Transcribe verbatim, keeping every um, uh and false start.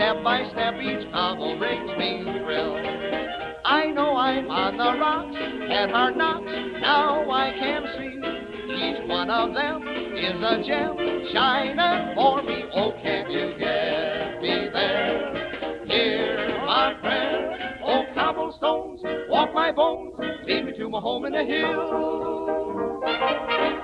Step by step, each cobble brings me thrill. I know I'm on the rocks, at hard knocks, now I can see. Each one of them is a gem, shining for me. Oh, can you get me there? Dear my friend, oh, cobblestones, walk my bones, lead me to my home in the hills.